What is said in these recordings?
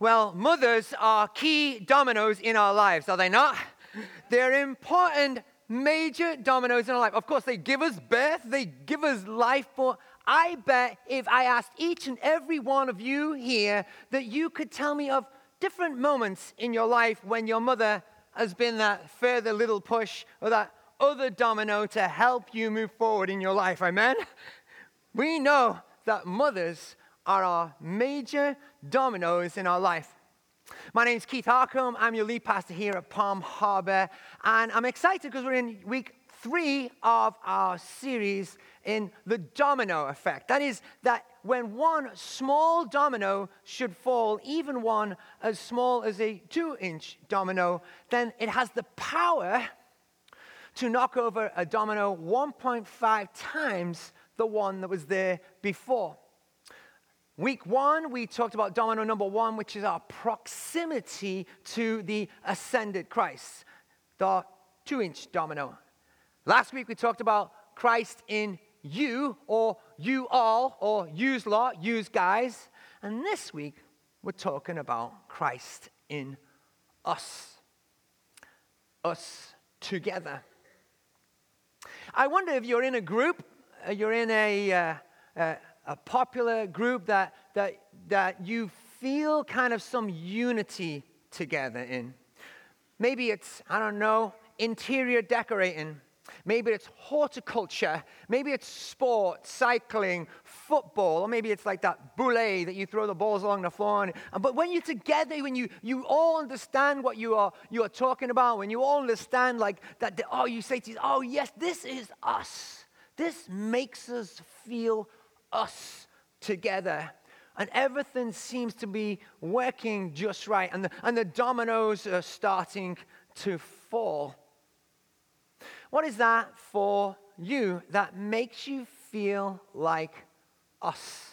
Well, mothers are key dominoes in our lives, are they not? They're important, major dominoes in our life. Of course, they give us birth, they give us life, but I bet if I asked each and every one of you here that you could tell me of different moments in your life when your mother has been that further little push or that other domino to help you move forward in your life. Amen? We know that mothers are our major dominoes in our life. My name's Keith Harcombe. I'm your lead pastor here at Palm Harbor. And I'm excited because we're in week 3 of our series in the domino effect. That is, that when one small domino should fall, even one as small as a 2-inch domino, then it has the power to knock over a domino 1.5 times the one that was there before. Week 1, we talked about domino number 1, which is our proximity to the ascended Christ, the 2-inch domino. Last week, we talked about Christ in you, or you all, or yous lot, yous guys. And this week, we're talking about Christ in us together. I wonder if you're in a group, you're in a popular group that you feel kind of some unity together in. Maybe it's, I don't know, interior decorating. Maybe it's horticulture. Maybe it's sport, cycling, football. Or maybe it's like that boulet that you throw the balls along the floor. But when you're together, when you all understand what you are talking about, when you all understand like that, you say to yourself, oh yes, this is us. This makes us feel us together. And everything seems to be working just right. And the dominoes are starting to fall. What is that for you that makes you feel like us?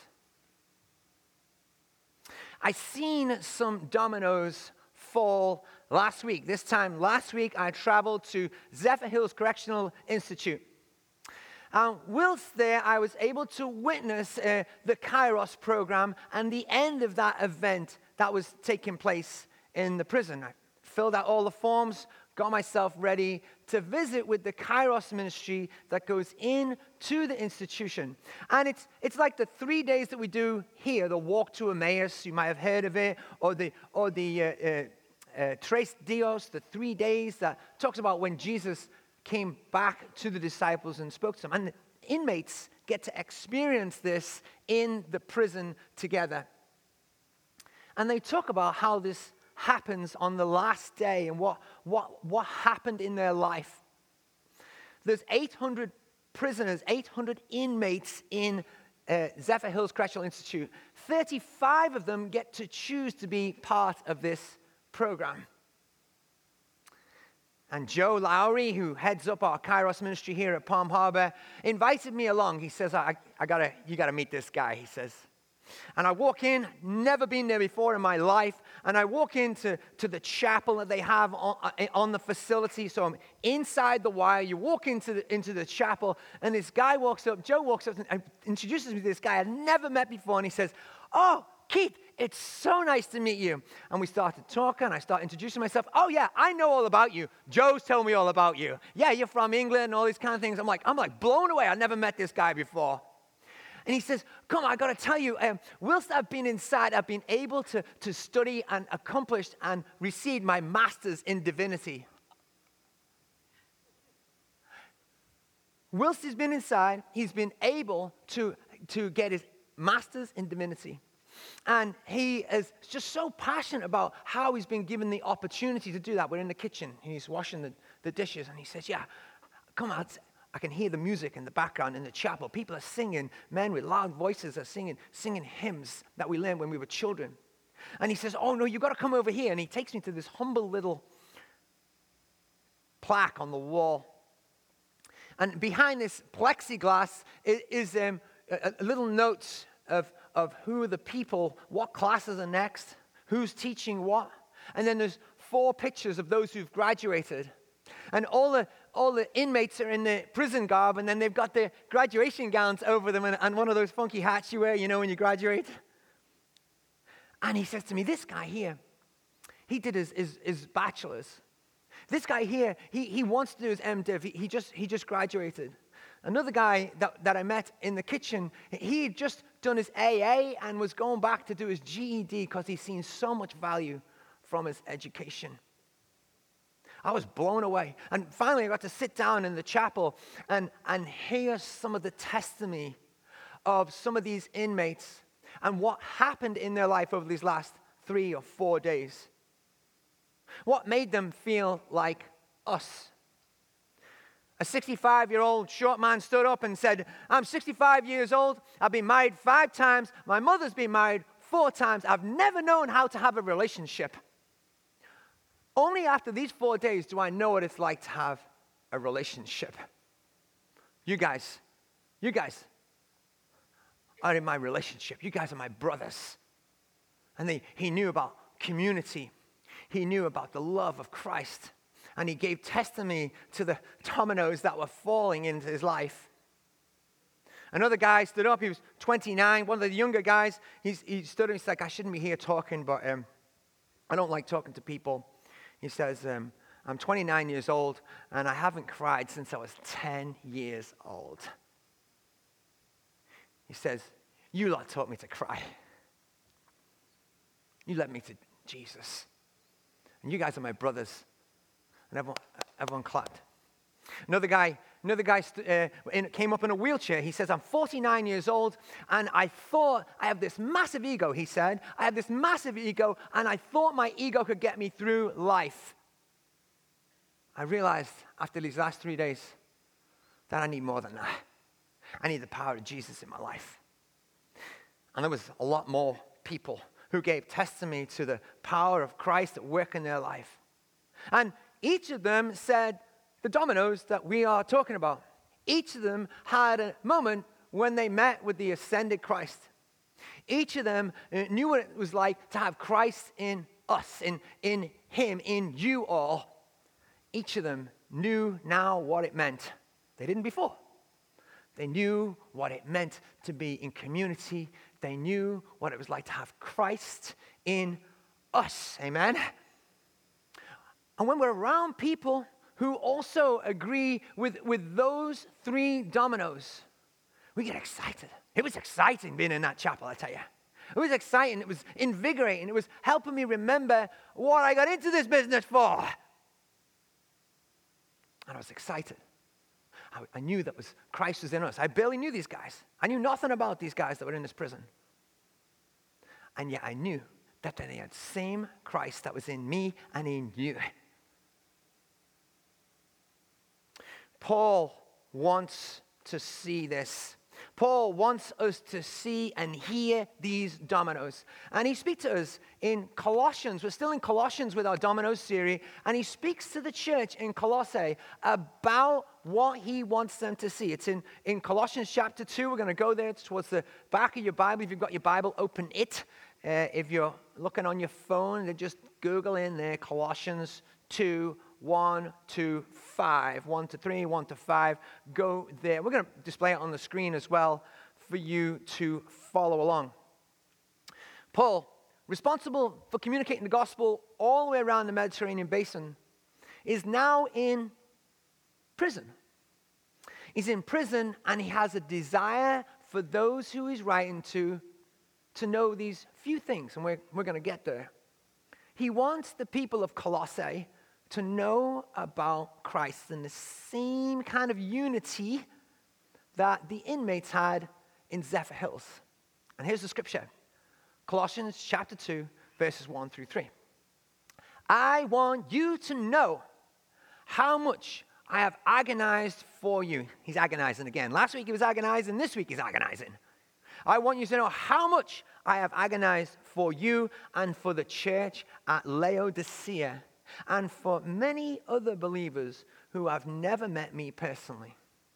I seen some dominoes fall last week. This time last week, I traveled to Zephyrhills Correctional Institute. Whilst there, I was able to witness the Kairos program and the end of that event that was taking place in the prison. I filled out all the forms, got myself ready to visit with the Kairos ministry that goes into the institution. And it's like the 3 days that we do here, the walk to Emmaus, you might have heard of it, or the Tres Dios, the 3 days that talks about when Jesus came back to the disciples and spoke to them. And the inmates get to experience this in the prison together. And they talk about how this happens on the last day and what happened in their life. There's 800 prisoners, 800 inmates in Zephyrhills Correctional Institute. 35 of them get to choose to be part of this program. And Joe Lowry, who heads up our Kairos ministry here at Palm Harbor, invited me along. He says, you gotta meet this guy, he says. And I walk in, never been there before in my life, and I walk into the chapel that they have on the facility. So I'm inside the wire. You walk into the chapel, and this guy walks up, Joe walks up and introduces me to this guy I'd never met before, and he says, oh, Keith, it's so nice to meet you. And we started talking, I started introducing myself. Oh yeah, I know all about you. Joe's told me all about you. Yeah, you're from England and all these kind of things. I'm like blown away. I never met this guy before. And he says, come on, I got to tell you, whilst I've been inside, I've been able to study and accomplish and receive my master's in divinity. Whilst he's been inside, he's been able to get his master's in divinity. And he is just so passionate about how he's been given the opportunity to do that. We're in the kitchen. He's washing the dishes. And he says, yeah, come on. I can hear the music in the background in the chapel. People are singing. Men with loud voices are singing hymns that we learned when we were children. And he says, oh, no, you got to come over here. And he takes me to this humble little plaque on the wall. And behind this plexiglass is a little note of who are the people, what classes are next, who's teaching what. And then there's 4 pictures of those who've graduated. And all the inmates are in the prison garb, and then they've got their graduation gowns over them and one of those funky hats you wear, when you graduate. And he says to me, this guy here, he did his bachelor's. This guy here, he wants to do his MDiv. He just graduated. Another guy that I met in the kitchen, he had just done his AA and was going back to do his GED because he's seen so much value from his education. I was blown away. And finally, I got to sit down in the chapel and hear some of the testimony of some of these inmates and what happened in their life over these last 3 or 4 days. What made them feel like us? A 65-year-old short man stood up and said, I'm 65 years old. I've been married 5 times. My mother's been married 4 times. I've never known how to have a relationship. Only after these 4 days do I know what it's like to have a relationship. You guys are in my relationship. You guys are my brothers. And he knew about community. He knew about the love of Christ. And he gave testimony to the dominoes that were falling into his life. Another guy stood up. He was 29. One of the younger guys, he stood up. He's like, I shouldn't be here talking, but I don't like talking to people. He says, I'm 29 years old, and I haven't cried since I was 10 years old. He says, you lot taught me to cry. You led me to Jesus. And you guys are my brothers. And everyone clapped. Another guy came up in a wheelchair. He says, I'm 49 years old, and I thought I have this massive ego, he said. I have this massive ego, and I thought my ego could get me through life. I realized after these last 3 days that I need more than that. I need the power of Jesus in my life. And there was a lot more people who gave testimony to the power of Christ at work in their life. And each of them said the dominoes that we are talking about. Each of them had a moment when they met with the ascended Christ. Each of them knew what it was like to have Christ in us, in him, in you all. Each of them knew now what it meant. They didn't before. They knew what it meant to be in community. They knew what it was like to have Christ in us. Amen? And when we're around people who also agree with those 3 dominoes, we get excited. It was exciting being in that chapel, I tell you. It was exciting. It was invigorating. It was helping me remember what I got into this business for. And I was excited. I knew that Christ was in us. I barely knew these guys. I knew nothing about these guys that were in this prison. And yet I knew that they had the same Christ that was in me and in you. Paul wants to see this. Paul wants us to see and hear these dominoes. And he speaks to us in Colossians. We're still in Colossians with our dominoes series. And he speaks to the church in Colossae about what he wants them to see. It's in Colossians chapter 2. We're going to go there. It's towards the back of your Bible. If you've got your Bible, open it. If you're looking on your phone, then just Google in there, Colossians 2, 1 to 5, 1 to 3, 1 to 5. Go there. We're going to display it on the screen as well for you to follow along. Paul, responsible for communicating the gospel all the way around the Mediterranean basin, is now in prison. He's in prison, and he has a desire for those who he's writing to know these few things, and we're going to get there. He wants the people of Colossae to know about Christ in the same kind of unity that the inmates had in Zephyr Hills. And here's the scripture. Colossians chapter 2, verses 1 through 3. I want you to know how much I have agonized for you. He's agonizing again. Last week he was agonizing. This week he's agonizing. I want you to know how much I have agonized for you and for the church at Laodicea and for many other believers who have never met me personally.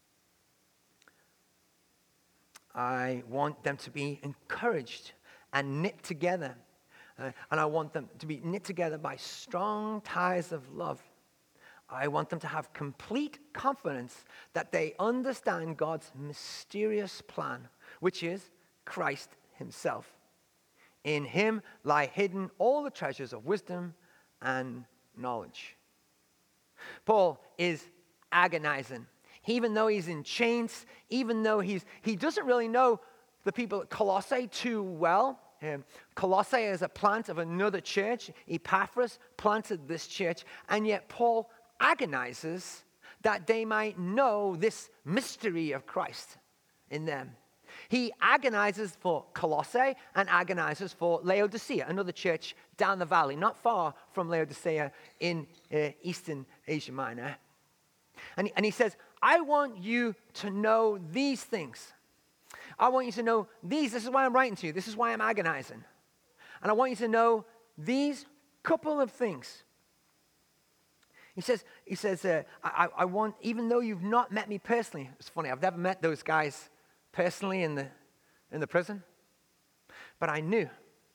I want them to be encouraged and knit together. And I want them to be knit together by strong ties of love. I want them to have complete confidence that they understand God's mysterious plan, which is Christ himself. In him lie hidden all the treasures of wisdom and knowledge. Paul is agonizing. Even though he's in chains, even though he doesn't really know the people at Colossae too well. Colossae is a plant of another church. Epaphras planted this church, and yet Paul agonizes that they might know this mystery of Christ in them. He agonizes for Colossae and agonizes for Laodicea, another church down the valley, not far from Laodicea in Eastern Asia Minor. And he says, I want you to know these things. I want you to know these. This is why I'm writing to you. This is why I'm agonizing. And I want you to know these couple of things. He says, I want, even though you've not met me personally, it's funny, I've never met those guys personally in the prison, but I knew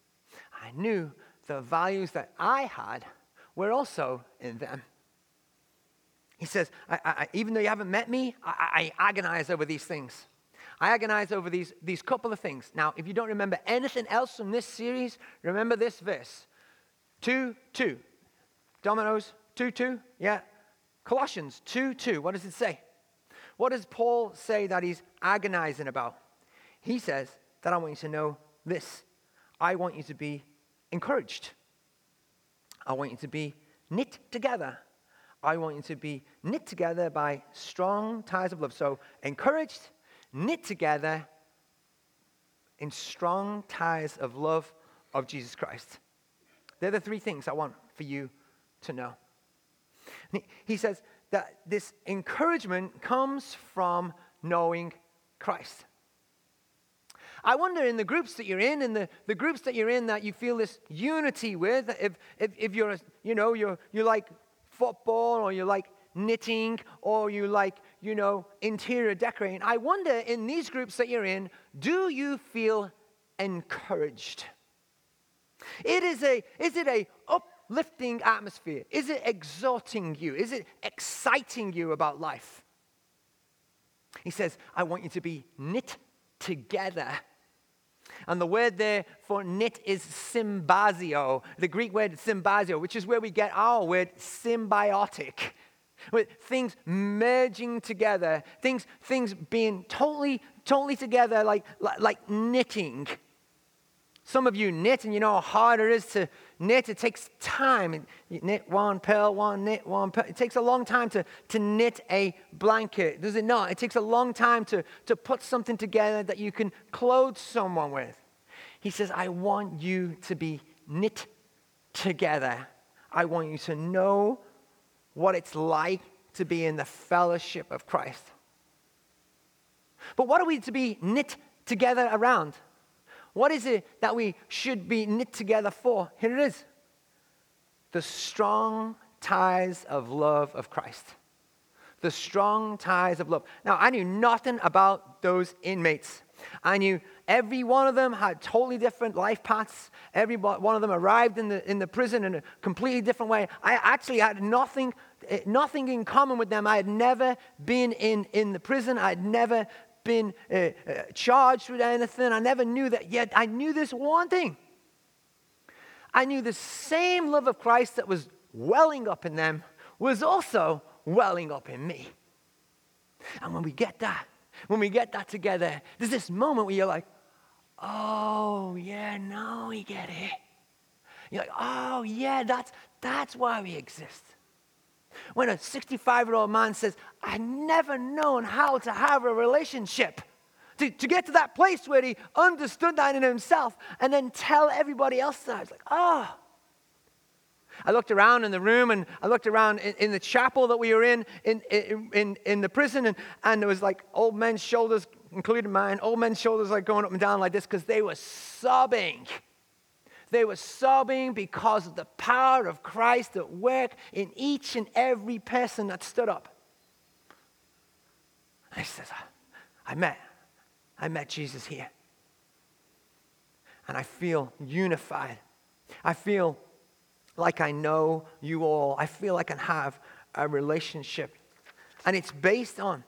the values that I had were also in them. He says, even though you haven't met me, I agonize over these things. I agonize over these couple of things. Now, if you don't remember anything else from this series, remember this verse. 2:2. Dominoes, 2:2. Yeah. Colossians 2:2. What does it say? What does Paul say that he's agonizing about? He says that I want you to know this. I want you to be encouraged. I want you to be knit together. I want you to be knit together by strong ties of love. So encouraged, knit together in strong ties of love of Jesus Christ. They're the three things I want for you to know. He says that this encouragement comes from knowing Christ. I wonder in the groups that you're in the groups that you're in that you feel this unity with, if you're, you like football, or you like knitting, or you like, interior decorating. I wonder in these groups that you're in, do you feel encouraged? Is it a uplifting atmosphere? Is it exhorting you? Is it exciting you about life? He says, I want you to be knit together. And the word there for knit is symbasio, the Greek word symbasio, which is where we get our word symbiotic. With things merging together, things being totally together, like knitting. Some of you knit, and you know how hard it is to knit. It takes time. You knit one, purl one, knit one, purl. It takes a long time to knit a blanket, does it not? It takes a long time to put something together that you can clothe someone with. He says, I want you to be knit together. I want you to know what it's like to be in the fellowship of Christ. But what are we to be knit together around? What is it that we should be knit together for? Here it is. The strong ties of love of Christ. The strong ties of love. Now, I knew nothing about those inmates. I knew every one of them had totally different life paths. Every one of them arrived in the prison in a completely different way. I actually had nothing in common with them. I had never been in the prison. I had never been charged with anything. I never knew that, yet I knew this one thing. I knew the same love of Christ that was welling up in them was also welling up in me. And when we get that together, there's this moment where you're like, oh yeah, now we get it. You're like, oh yeah, that's why we exist. When a 65-year-old man says, I've never known how to have a relationship, to get to that place where he understood that in himself and then tell everybody else that, I was like, oh. I looked around in the room, and I looked around in the chapel that we were in the prison, and there was like old men's shoulders, including mine, old men's shoulders like going up and down like this because they were sobbing. They were sobbing because of the power of Christ at work in each and every person that stood up. I said, I met Jesus here. And I feel unified. I feel like I know you all. I feel like I have a relationship. And it's based on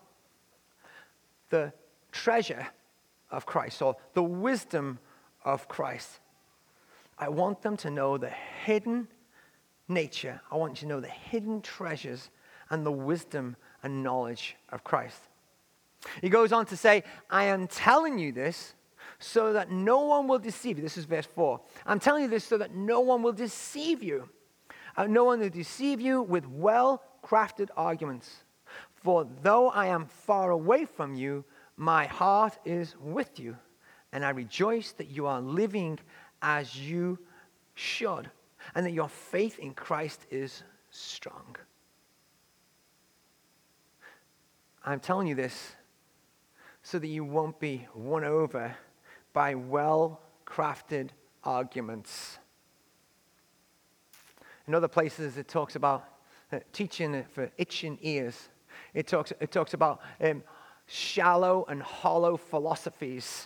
the treasure of Christ, or the wisdom of Christ. I want them to know the hidden nature. I want you to know the hidden treasures and the wisdom and knowledge of Christ. He goes on to say, I am telling you this so that no one will deceive you. This is verse 4. I'm telling you this so that no one will deceive you. No one will deceive you with well-crafted arguments. For though I am far away from you, my heart is with you, and I rejoice that you are living as you should, and that your faith in Christ is strong. I'm telling you this so that you won't be won over by well-crafted arguments. In other places, it talks about teaching for itching ears. It talks about shallow and hollow philosophies.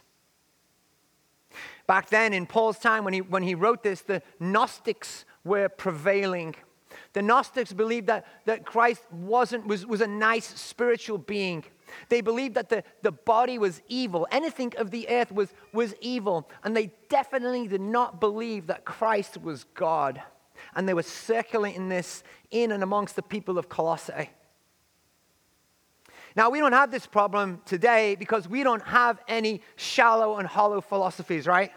Back then, in Paul's time, when he wrote this, the Gnostics were prevailing. The Gnostics believed that Christ was a nice spiritual being. They believed that the body was evil. Anything of the earth was evil. And they definitely did not believe that Christ was God. And they were circulating this in and amongst the people of Colossae. Now, we don't have this problem today because we don't have any shallow and hollow philosophies, right?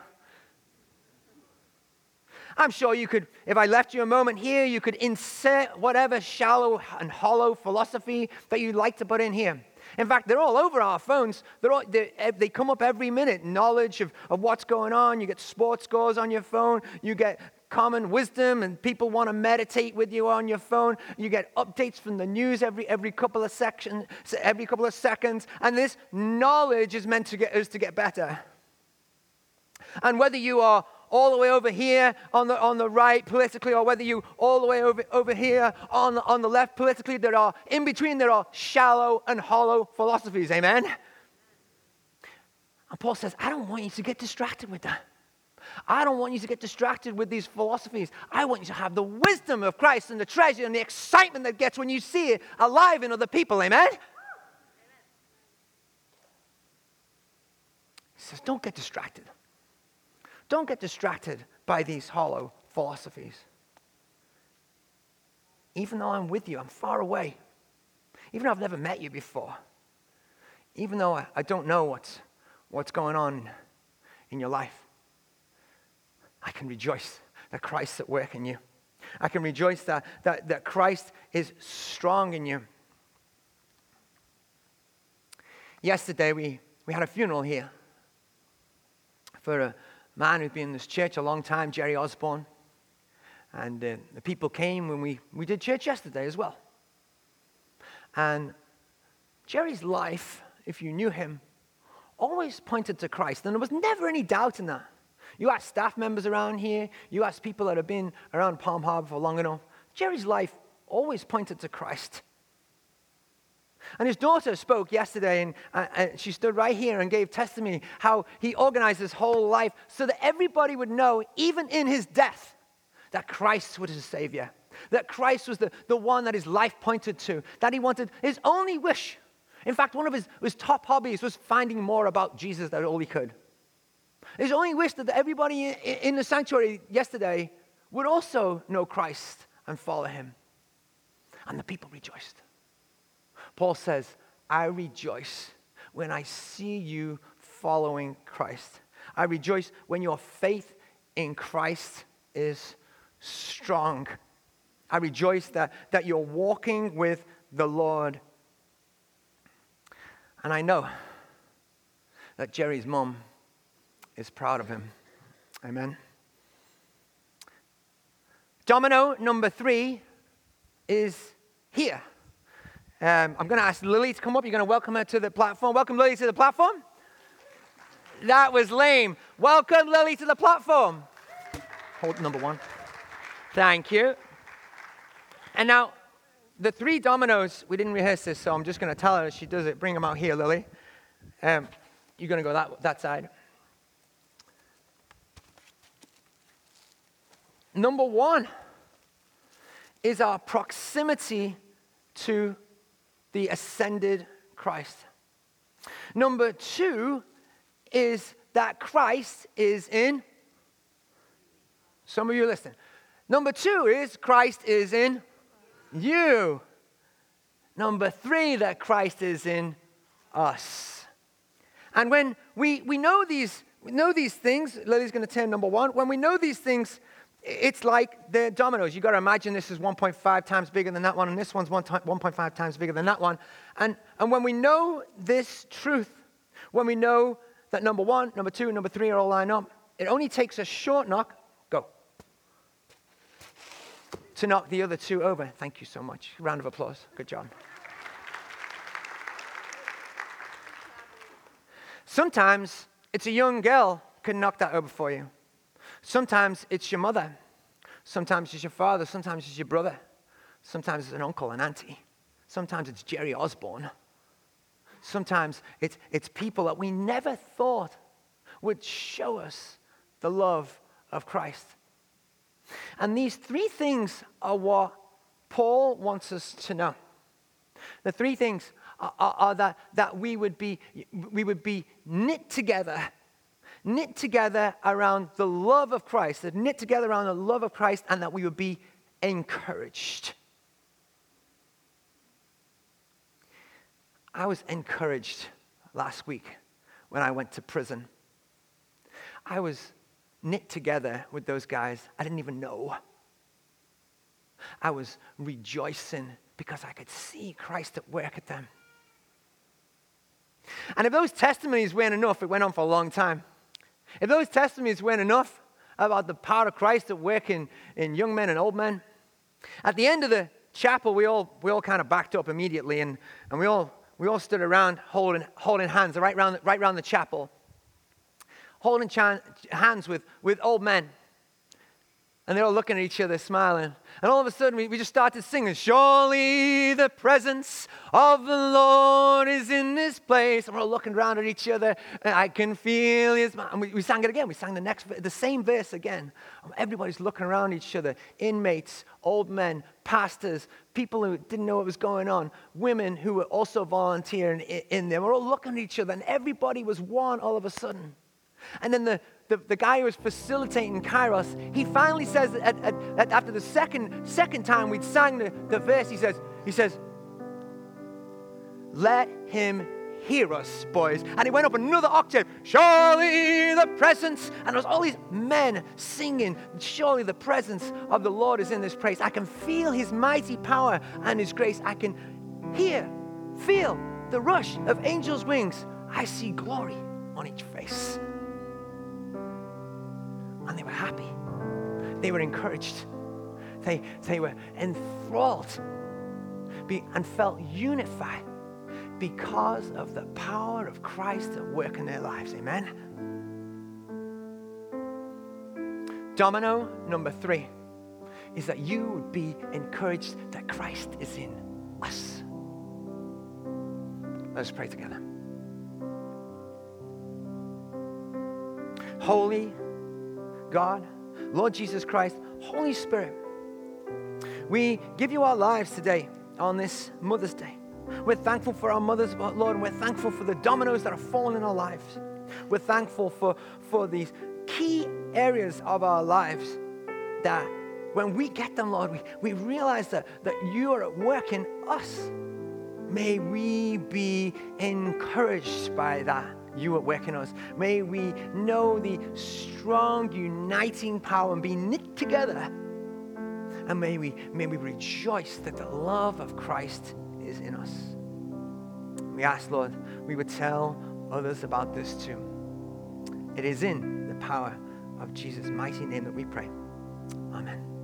I'm sure you could, if I left you a moment here, you could insert whatever shallow and hollow philosophy that you'd like to put in here. In fact, they're all over our phones. They come up every minute. Knowledge of what's going on. You get sports scores on your phone. You get common wisdom, and people want to meditate with you on your phone. You get updates from the news every couple of seconds. And this knowledge is meant to get us to get better. And whether you are all the way over here on the right politically, or whether you all the way over here on the left politically, in between there are shallow and hollow philosophies. Amen? And Paul says, I don't want you to get distracted with that. I don't want you to get distracted with these philosophies. I want you to have the wisdom of Christ and the treasure and the excitement that gets when you see it alive in other people. Amen? He says, don't get distracted. Don't get distracted by these hollow philosophies. Even though I'm with you, I'm far away. Even though I've never met you before. Even though I don't know what's going on in your life. I can rejoice that Christ's at work in you. I can rejoice that Christ is strong in you. Yesterday, we had a funeral here for a man who's been in this church a long time, Jerry Osborne. And the people came when we did church yesterday as well. And Jerry's life, if you knew him, always pointed to Christ. And there was never any doubt in that. You ask staff members around here, you ask people that have been around Palm Harbor for long enough, Jerry's life always pointed to Christ. And his daughter spoke yesterday, and she stood right here and gave testimony how he organized his whole life so that everybody would know, even in his death, that Christ was his Savior, that Christ was the one that his life pointed to, that he wanted his only wish. In fact, one of his top hobbies was finding more about Jesus than all he could. His only wish that everybody in the sanctuary yesterday would also know Christ and follow him. And the people rejoiced. Paul says, I rejoice when I see you following Christ. I rejoice when your faith in Christ is strong. I rejoice that you're walking with the Lord. And I know that Jerry's mom is proud of him. Amen. Domino number 3 is here. I'm going to ask Lily to come up. You're going to welcome her to the platform. Welcome Lily to the platform. That was lame. Welcome Lily to the platform. Hold number 1. Thank you. And now, the 3 dominoes, we didn't rehearse this, so I'm just going to tell her as she does it. Bring them out here, Lily. You're going to go that side. Number 1 is our proximity to the ascended Christ. Number 2 is that Christ is in Some of you listen. Number 2 is Christ is in you. Number 3, that Christ is in us. And when we know these things, Lily's going to turn number 1. When we know these things, it's like the dominoes. You've got to imagine this is 1.5 times bigger than that one, and this one's 1.5 times bigger than that one. And when we know this truth, when we know that number 1, number 2, number 3 are all lined up, it only takes a short knock, go, to knock the other 2 over. Thank you so much. Round of applause. Good job. Sometimes it's a young girl can knock that over for you. Sometimes it's your mother. Sometimes it's your father. Sometimes it's your brother. Sometimes it's an uncle and auntie. Sometimes it's Jerry Osborne. Sometimes it's people that we never thought would show us the love of Christ. And these 3 things are what Paul wants us to know. The 3 things are that we would be knit together around the love of Christ, that knit together around the love of Christ, and that we would be encouraged. I was encouraged last week when I went to prison. I was knit together with those guys I didn't even know. I was rejoicing because I could see Christ at work at them. And if those testimonies weren't enough, it went on for a long time. If those testimonies weren't enough about the power of Christ at work in young men and old men, at the end of the chapel, we all kind of backed up immediately, and we all stood around holding hands right around the chapel, holding hands with old men. And they're all looking at each other, smiling. And all of a sudden, we just started singing, "Surely the presence of the Lord is in this place." And we're all looking around at each other, and I can feel his... And we sang it again. We sang the same verse again. Everybody's looking around each other. Inmates, old men, pastors, people who didn't know what was going on, women who were also volunteering in there. We're all looking at each other, and everybody was one all of a sudden. And then the guy who was facilitating Kairos, he finally says, after the second time we'd sang the verse, he says, "Let him hear us, boys." And he went up another octave, "Surely the presence," and there was all these men singing, "Surely the presence of the Lord is in this place. I can feel his mighty power and his grace. I can feel the rush of angels' wings. I see glory on each face." And they were happy. They were encouraged. They were enthralled and felt unified because of the power of Christ at work in their lives. Amen? Domino number 3 is that you would be encouraged that Christ is in us. Let's pray together. Holy God, Lord Jesus Christ, Holy Spirit, we give you our lives today on this Mother's Day. We're thankful for our mothers, Lord, and we're thankful for the dominoes that are falling in our lives. We're thankful for these key areas of our lives that when we get them, Lord, we realize that you are at work in us. May we be encouraged by that. You at work in us. May we know the strong, uniting power and be knit together. And may we rejoice that the love of Christ is in us. We ask, Lord, we would tell others about this too. It is in the power of Jesus' mighty name that we pray. Amen.